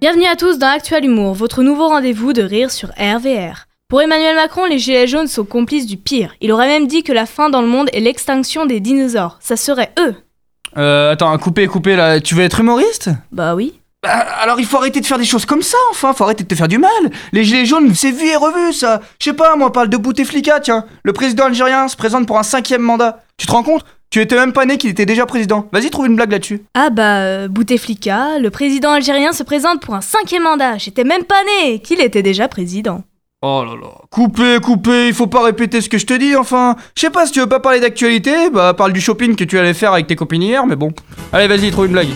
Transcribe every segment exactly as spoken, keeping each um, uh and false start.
Bienvenue à tous dans Actual Humour, votre nouveau rendez-vous de rire sur R V R. Pour Emmanuel Macron, les gilets jaunes sont complices du pire. Il aurait même dit que la fin dans le monde est l'extinction des dinosaures. Ça serait eux. Euh, attends, coupé, coupé là, tu veux être humoriste ? Bah oui. Bah, alors il faut arrêter de faire des choses comme ça, enfin, faut arrêter de te faire du mal. Les gilets jaunes, c'est vu et revu ça. Je sais pas, moi, on parle de Bouteflika, tiens. Le président algérien se présente pour un cinquième mandat. Tu te rends compte ? Tu étais même pas né qu'il était déjà président. Vas-y, trouve une blague là-dessus. Ah bah, euh, Bouteflika, le président algérien se présente pour un cinquième mandat. J'étais même pas né qu'il était déjà président. Oh là là, coupé, coupé, il faut pas répéter ce que je te dis, enfin. Je sais pas, si tu veux pas parler d'actualité, bah parle du shopping que tu allais faire avec tes copines hier, mais bon. Allez, vas-y, trouve une blague.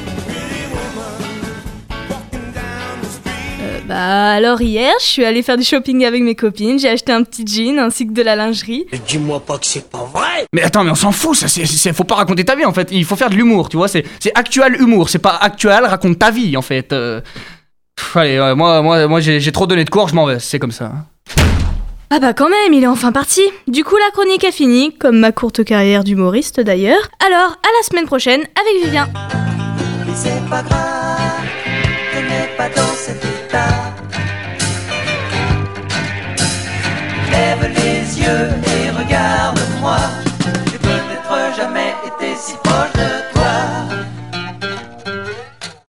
Euh, bah alors hier, je suis allée faire du shopping avec mes copines, j'ai acheté un petit jean ainsi que de la lingerie. Mais dis-moi pas que c'est pas vrai. Mais attends, mais on s'en fout, ça, c'est, c'est, faut pas raconter ta vie en fait, il faut faire de l'humour, tu vois, c'est, c'est actual humour, c'est pas actual, raconte ta vie en fait. Euh... Pff, allez, ouais, moi, moi, moi j'ai, j'ai trop donné de cours, je m'en vais, c'est comme ça. Ah bah quand même, il est enfin parti. Du coup, la chronique est finie, comme ma courte carrière d'humoriste d'ailleurs. Alors, à la semaine prochaine avec Vivien. Mais c'est pas grave, je n'ai pas dans cet état. Lève les yeux et